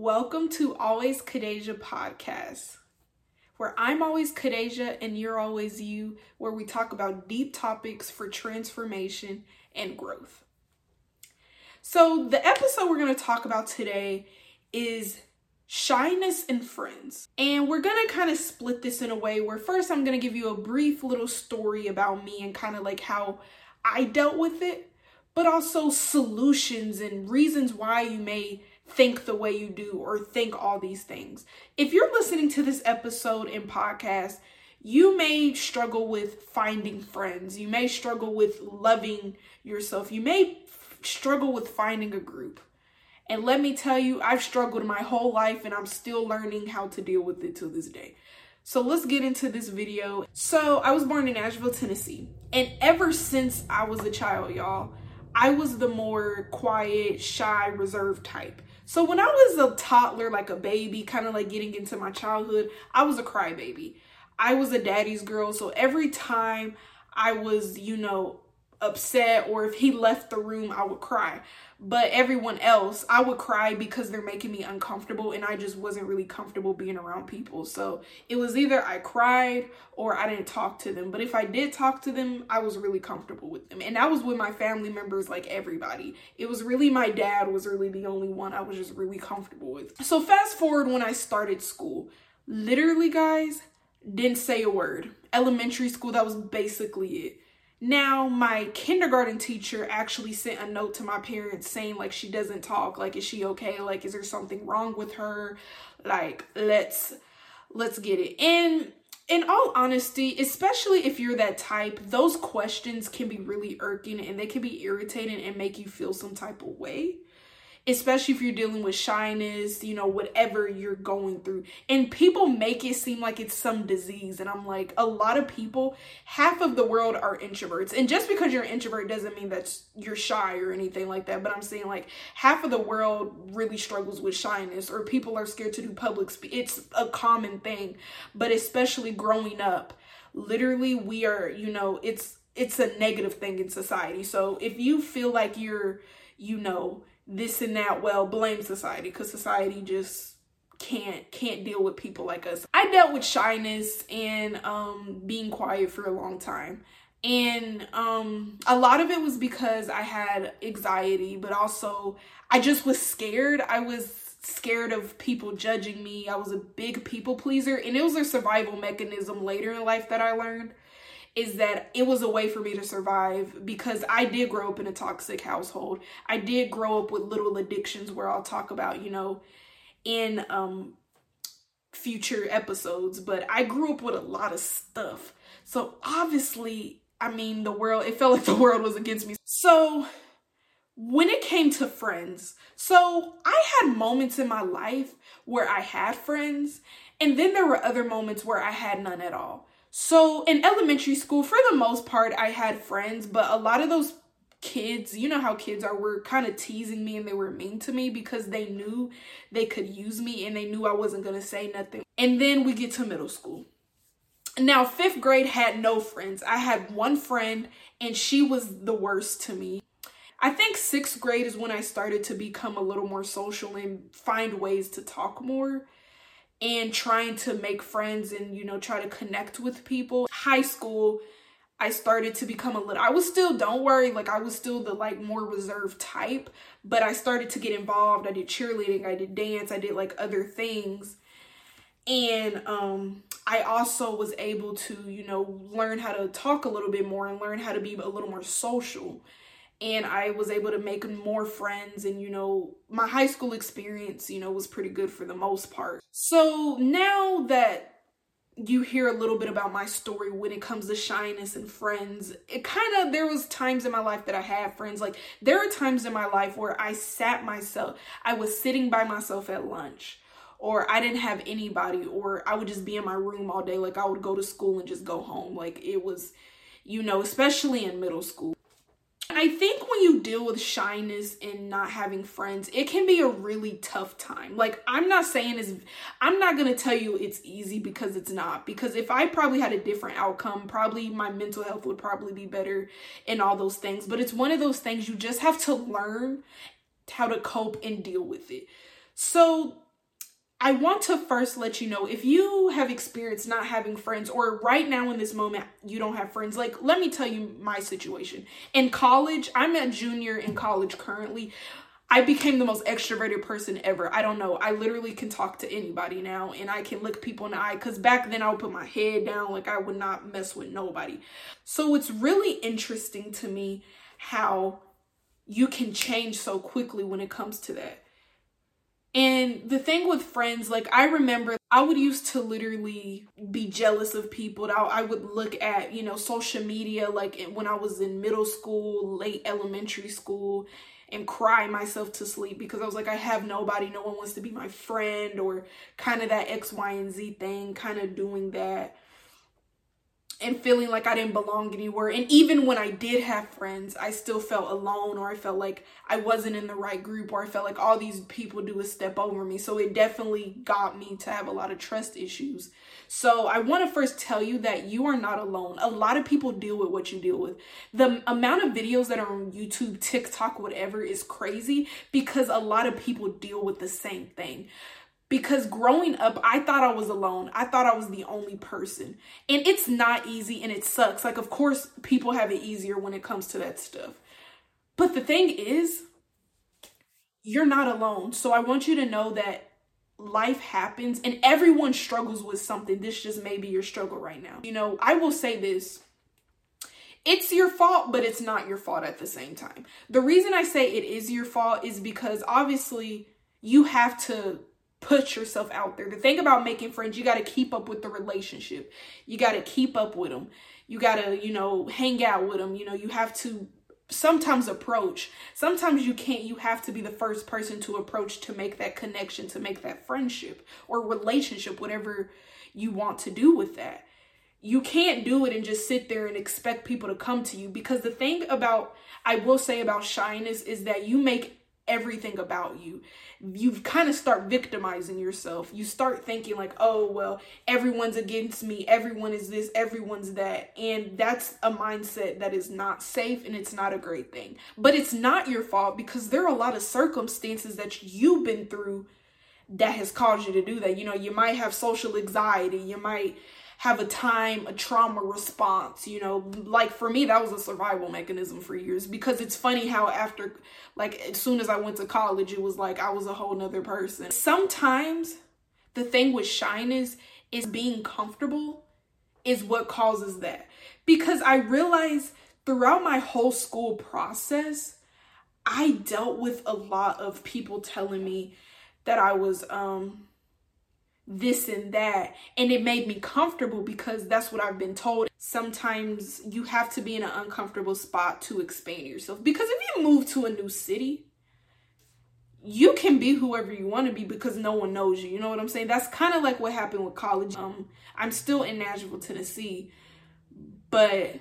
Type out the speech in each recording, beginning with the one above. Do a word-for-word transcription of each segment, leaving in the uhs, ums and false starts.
Welcome to Always Kadeja podcast, where I'm always Kadeja and you're always you, where we talk about deep topics for transformation and growth. So the episode we're going to talk about today is shyness and friends. And we're going to kind of split this in a way where first I'm going to give you a brief little story about me and kind of like how I dealt with it, but also solutions and reasons why you may think the way you do or think all these things. If you're listening to this episode and podcast, you may struggle with finding friends. You may struggle with loving yourself. You may f- struggle with finding a group. And let me tell you, I've struggled my whole life and I'm still learning how to deal with it to this day. So let's get into this video. So I was born in Nashville, Tennessee. And ever since I was a child, y'all, I was the more quiet, shy, reserved type. So when I was a toddler, like a baby, kind of like getting into my childhood, I was a crybaby. I was a daddy's girl. So every time I was, you know, upset or if he left the room, I would cry. But everyone else, I would cry because they're making me uncomfortable and I just wasn't really comfortable being around people. So it was either I cried or I didn't talk to them. But if I did talk to them, I was really comfortable with them. And that was with my family members, like everybody. It was really my dad was really the only one I was just really comfortable with. So fast forward when I started school, literally guys, didn't say a word. Elementary school, that was basically it. Now, my kindergarten teacher actually sent a note to my parents saying, like, she doesn't talk. Like, is she okay? Like, is there something wrong with her? Like, let's, let's get it. And in all honesty, especially if you're that type, those questions can be really irking and they can be irritating and make you feel some type of way. Especially if you're dealing with shyness, you know, whatever you're going through. And people make it seem like it's some disease. And I'm like, a lot of people, half of the world are introverts. And just because you're an introvert doesn't mean that you're shy or anything like that. But I'm saying like half of the world really struggles with shyness or people are scared to do public speak. It's a common thing. But especially growing up, literally we are, you know, it's it's a negative thing in society. So if you feel like you're, you know, this and that, well, blame society because society just can't can't deal with people like us. I dealt with shyness and um being quiet for a long time, and um a lot of it was because I had anxiety, but also I just was scared. I was scared of people judging me. I was a big people pleaser, and it was a survival mechanism later in life that I learned is that it was a way for me to survive because I did grow up in a toxic household. I did grow up with little addictions where I'll talk about, you know, in um, future episodes, but I grew up with a lot of stuff. So obviously, I mean, the world, it felt like the world was against me. So when it came to friends, so I had moments in my life where I had friends, and then there were other moments where I had none at all. So in elementary school, for the most part, I had friends, but a lot of those kids, you know how kids are, were kind of teasing me and they were mean to me because they knew they could use me and they knew I wasn't going to say nothing. And then we get to middle school. Now, fifth grade had no friends. I had one friend and she was the worst to me. I think sixth grade is when I started to become a little more social and find ways to talk more and trying to make friends and, you know, try to connect with people. High school, I started to become a little, I was still, don't worry, like I was still the like more reserved type, but I started to get involved. I did cheerleading, I did dance, I did like other things. And um, I also was able to, you know, learn how to talk a little bit more and learn how to be a little more social. And I was able to make more friends and, you know, my high school experience, you know, was pretty good for the most part. So now that you hear a little bit about my story when it comes to shyness and friends, it kind of, there was times in my life that I had friends. Like there are times in my life where I sat myself, I was sitting by myself at lunch, or I didn't have anybody, or I would just be in my room all day. Like I would go to school and just go home. Like it was, you know, especially in middle school. I think when you deal with shyness and not having friends, it can be a really tough time. Like, I'm not saying it's, I'm not going to tell you it's easy because it's not. Because if I probably had a different outcome, probably my mental health would probably be better and all those things. But it's one of those things you just have to learn how to cope and deal with it. So I want to first let you know, if you have experienced not having friends, or right now in this moment, you don't have friends, like, let me tell you my situation. In college, I'm a junior in college currently. I became the most extroverted person ever. I don't know. I literally can talk to anybody now, and I can look people in the eye, because back then I would put my head down. Like, I would not mess with nobody. So it's really interesting to me how you can change so quickly when it comes to that. And the thing with friends, like, I remember I would used to literally be jealous of people. I, I would look at, you know, social media, like when I was in middle school, late elementary school, and cry myself to sleep because I was like, I have nobody. No one wants to be my friend, or kind of that X, Y, and Z thing, kind of doing that. And feeling like I didn't belong anywhere. And even when I did have friends, I still felt alone, or I felt like I wasn't in the right group, or I felt like all these people do is step over me. So it definitely got me to have a lot of trust issues. So I want to first tell you that you are not alone. A lot of people deal with what you deal with. The amount of videos that are on YouTube, TikTok, whatever is crazy, because a lot of people deal with the same thing. Because growing up, I thought I was alone. I thought I was the only person. And it's not easy, and it sucks. Like, of course, people have it easier when it comes to that stuff. But the thing is, you're not alone. So I want you to know that life happens, and everyone struggles with something. This just may be your struggle right now. You know, I will say this. It's your fault, but it's not your fault at the same time. The reason I say it is your fault is because obviously you have to put yourself out there. The thing about making friends, you got to keep up with the relationship. You got to keep up with them. You got to, you know, hang out with them. You know, you have to sometimes approach. Sometimes you can't. You have to be the first person to approach to make that connection, to make that friendship or relationship, whatever you want to do with that. You can't do it and just sit there and expect people to come to you, because the thing about, I will say about shyness is that you make everything about you. You kind of start victimizing yourself. You start thinking like, oh, well, everyone's against me. Everyone is this, everyone's that. And that's a mindset that is not safe, and it's not a great thing. But it's not your fault, because there are a lot of circumstances that you've been through that has caused you to do that. You know, you might have social anxiety. You might have a time, a trauma response, you know, like for me, that was a survival mechanism for years, because it's funny how after, like, as soon as I went to college, it was like I was a whole nother person. Sometimes the thing with shyness is being comfortable is what causes that, because I realized throughout my whole school process, I dealt with a lot of people telling me that I was, um, this and that, and it made me comfortable because that's what I've been told. Sometimes you have to be in an uncomfortable spot to expand yourself, because if you move to a new city, you can be whoever you want to be because no one knows you. You know what I'm saying? That's kind of like what happened with college. Um, I'm still in Nashville, Tennessee, but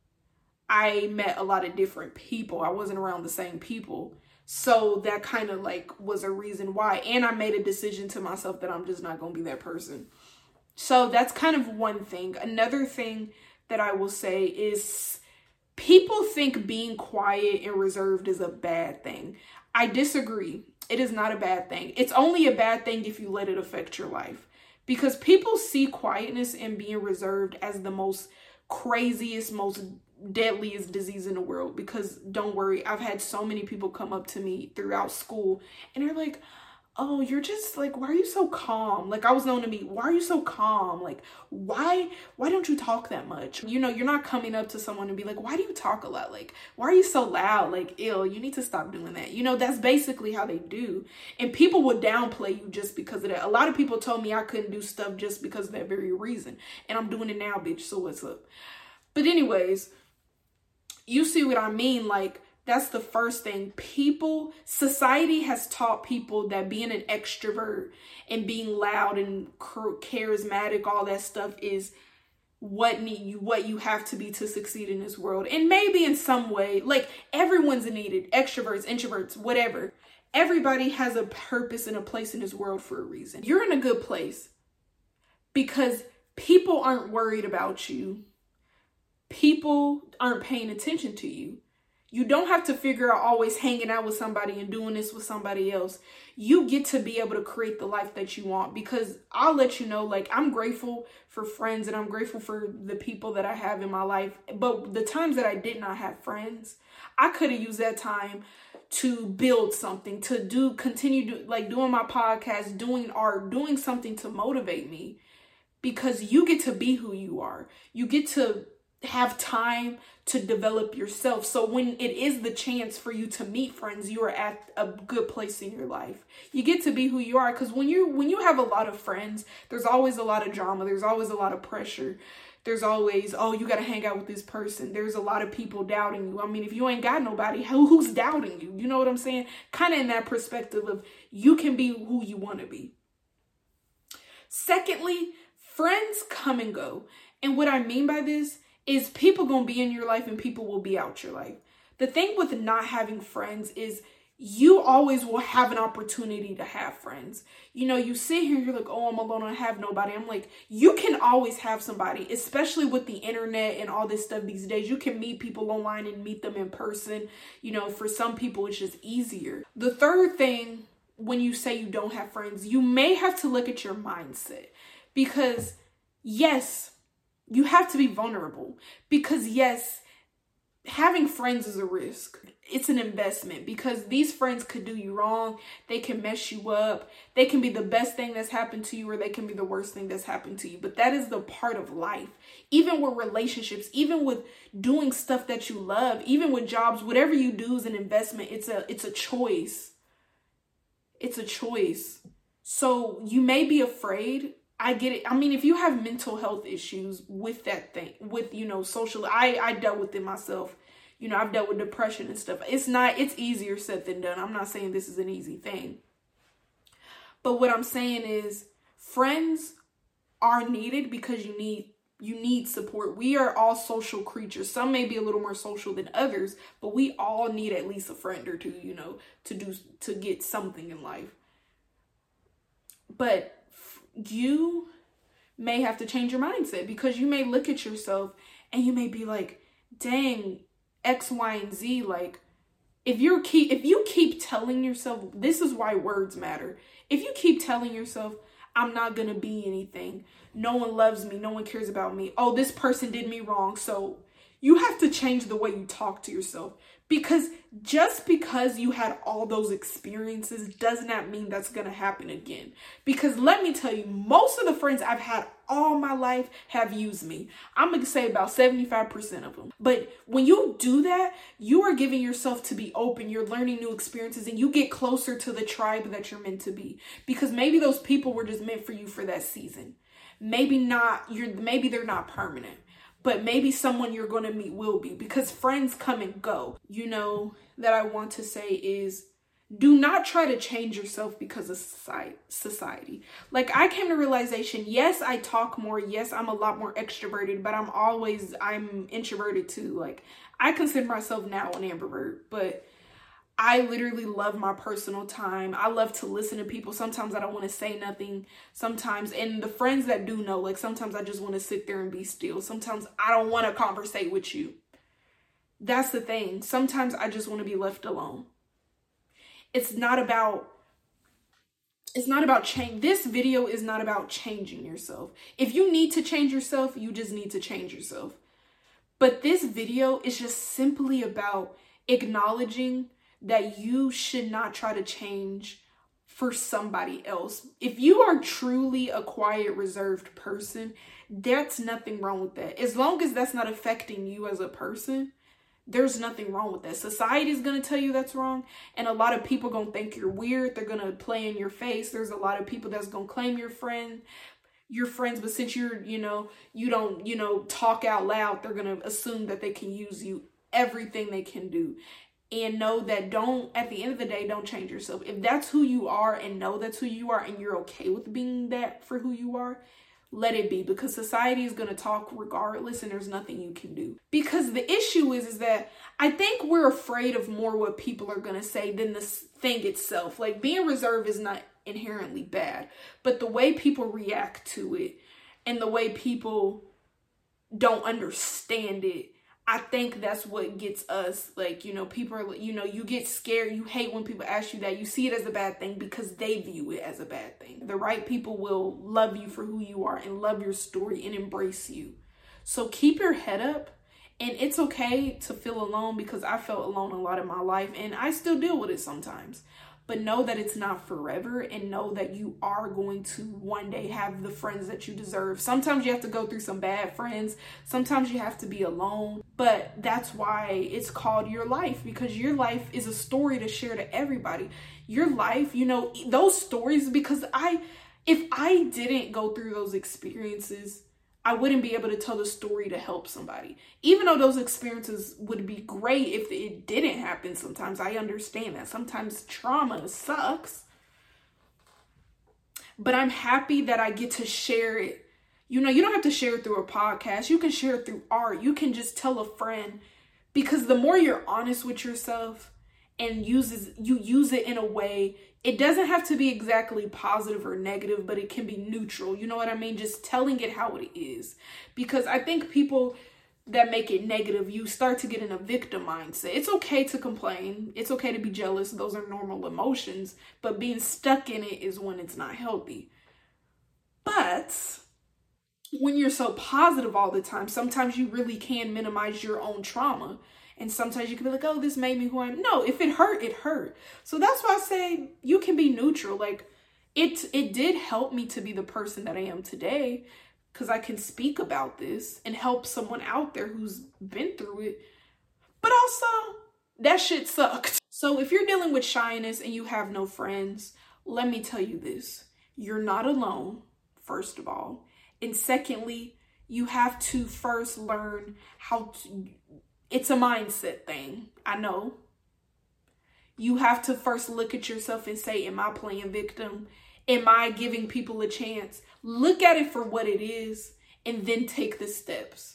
I met a lot of different people. I wasn't around the same people. So that kind of like was a reason why. And I made a decision to myself that I'm just not going to be that person. So that's kind of one thing. Another thing that I will say is people think being quiet and reserved is a bad thing. I disagree. It is not a bad thing. It's only a bad thing if you let it affect your life. Because people see quietness and being reserved as the most craziest, most deadliest disease in the world. Because don't worry, I've had so many people come up to me throughout school and they're like, oh, you're just like, why are you so calm? Like, I was known to me, why are you so calm? Like, why, why don't you talk that much? You know, you're not coming up to someone and be like, why do you talk a lot? Like, why are you so loud? Like, ew, you need to stop doing that. You know, that's basically how they do. And people would downplay you just because of that. A lot of people told me I couldn't do stuff just because of that very reason. And I'm doing it now, bitch, so what's up? But anyways, you see what I mean? Like, that's the first thing. People, society has taught people that being an extrovert and being loud and charismatic, all that stuff is what need you, what you have to be to succeed in this world. And maybe in some way, like, everyone's needed, extroverts, introverts, whatever. Everybody has a purpose and a place in this world for a reason. You're in a good place because people aren't worried about you. People aren't paying attention to you. You don't have to figure out always hanging out with somebody and doing this with somebody else. You get to be able to create the life that you want, because I'll let you know, like, I'm grateful for friends and I'm grateful for the people that I have in my life. But the times that I did not have friends, I could have used that time to build something, to do, continue do, like doing my podcast, doing art, doing something to motivate me, because you get to be who you are. You get to have time to develop yourself. So when it is the chance for you to meet friends, you are at a good place in your life. You get to be who you are, because when you when you have a lot of friends, there's always a lot of drama. There's always a lot of pressure. There's always, oh, you got to hang out with this person. There's a lot of people doubting you. I mean, if you ain't got nobody, who, who's doubting you? You know what I'm saying? Kind of in that perspective of you can be who you want to be. Secondly, friends come and go. And what I mean by this is people gonna be in your life and people will be out your life. The thing with not having friends is you always will have an opportunity to have friends. You know, you sit here and you're like, oh, I'm alone, I have nobody. I'm like, you can always have somebody, especially with the internet and all this stuff these days. You can meet people online and meet them in person. You know, for some people, it's just easier. The third thing, when you say you don't have friends, you may have to look at your mindset, because yes, you have to be vulnerable, because yes, having friends is a risk. It's an investment, because these friends could do you wrong. They can mess you up. They can be the best thing that's happened to you, or they can be the worst thing that's happened to you. But that is the part of life. Even with relationships, even with doing stuff that you love, even with jobs, whatever you do is an investment. It's a, it's a choice. It's a choice. So you may be afraid. I get it. I mean, if you have mental health issues with that thing, with, you know, social, I, I dealt with it myself. You know, I've dealt with depression and stuff. It's not, it's easier said than done. I'm not saying this is an easy thing. But what I'm saying is friends are needed, because you need, you need support. We are all social creatures. Some may be a little more social than others, but we all need at least a friend or two, you know, to do, to get something in life. But you may have to change your mindset, because you may look at yourself and you may be like, dang, X, Y, and Z. Like, if you're keep if you keep telling yourself, this is why words matter. If you keep telling yourself, I'm not gonna be anything, no one loves me, no one cares about me, oh, this person did me wrong, so you have to change the way you talk to yourself. Because just because you had all those experiences does not mean that's going to happen again. Because let me tell you, most of the friends I've had all my life have used me. I'm going to say about seventy-five percent of them. But when you do that, you are giving yourself to be open. You're learning new experiences, and you get closer to the tribe that you're meant to be. Because maybe those people were just meant for you for that season. Maybe not. You're maybe they're not permanent. But maybe someone you're going to meet will be, because friends come and go. You know, that I want to say is, do not try to change yourself because of society. Like, I came to realization, yes, I talk more. Yes, I'm a lot more extroverted, but I'm always, I'm introverted too. Like, I consider myself now an ambivert, but I literally love my personal time. I love to listen to people. Sometimes I don't want to say nothing. Sometimes, and the friends that do know, like, sometimes I just want to sit there and be still. Sometimes I don't want to conversate with you. That's the thing. Sometimes I just want to be left alone. It's not about, it's not about change. This video is not about changing yourself. If you need to change yourself, you just need to change yourself. But this video is just simply about acknowledging that you should not try to change for somebody else. If you are truly a quiet, reserved person, there's nothing wrong with that. As long as that's not affecting you as a person, there's nothing wrong with that. Society is going to tell you that's wrong. And a lot of people going to think you're weird. They're going to play in your face. There's a lot of people that's going to claim your friend, your friends. But since you're, you know, you don't, you know, talk out loud, they're going to assume that they can use you, everything they can do. And know that don't, at the end of the day, don't change yourself. If that's who you are, and know that's who you are, and you're okay with being that for who you are, let it be. Because society is going to talk regardless, and there's nothing you can do. Because the issue is, is that I think we're afraid of more what people are going to say than the thing itself. Like, being reserved is not inherently bad, but the way people react to it and the way people don't understand it, I think that's what gets us, like, you know, people are, you know, you get scared. You hate when people ask you that. You see it as a bad thing because they view it as a bad thing. The right people will love you for who you are and love your story and embrace you. So keep your head up. And it's okay to feel alone, because I felt alone a lot in my life and I still deal with it sometimes. But know that it's not forever, and know that you are going to one day have the friends that you deserve. Sometimes you have to go through some bad friends. Sometimes you have to be alone. But that's why it's called your life, because your life is a story to share to everybody. Your life, you know, those stories, because I, if I didn't go through those experiences, I wouldn't be able to tell the story to help somebody. Even though those experiences would be great if it didn't happen sometimes. I understand that. Sometimes trauma sucks. But I'm happy that I get to share it. You know, you don't have to share it through a podcast. You can share it through art. You can just tell a friend. Because the more you're honest with yourself and uses you use it in a way, it doesn't have to be exactly positive or negative, but it can be neutral. You know what I mean? Just telling it how it is. Because I think people that make it negative, you start to get in a victim mindset. It's okay to complain. It's okay to be jealous. Those are normal emotions. But being stuck in it is when it's not healthy. But when you're so positive all the time, sometimes you really can minimize your own trauma. And sometimes you can be like, oh, this made me who I am. No, if it hurt, it hurt. So that's why I say you can be neutral. Like, it, it did help me to be the person that I am today, because I can speak about this and help someone out there who's been through it. But also, that shit sucked. So if you're dealing with shyness and you have no friends, let me tell you this. You're not alone, first of all. And secondly, you have to first learn how to... It's a mindset thing. I know. You have to first look at yourself and say, am I playing victim? Am I giving people a chance? Look at it for what it is and then take the steps.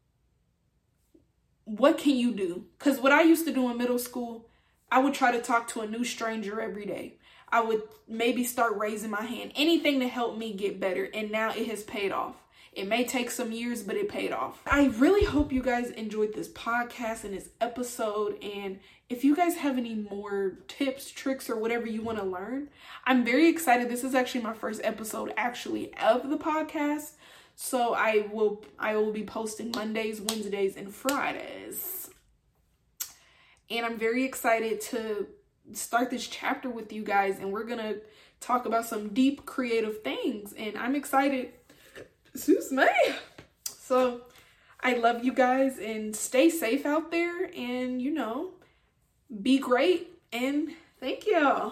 What can you do? Because what I used to do in middle school, I would try to talk to a new stranger every day. I would maybe start raising my hand. Anything to help me get better. And now it has paid off. It may take some years, but it paid off. I really hope you guys enjoyed this podcast and this episode. And if you guys have any more tips, tricks, or whatever you want to learn, I'm very excited. This is actually my first episode actually of the podcast. So I will, I will be posting Mondays, Wednesdays, and Fridays. And I'm very excited to start this chapter with you guys. And we're going to talk about some deep creative things. And I'm excited. Excuse me. So I love you guys, and stay safe out there, and, you know, be great, and thank you.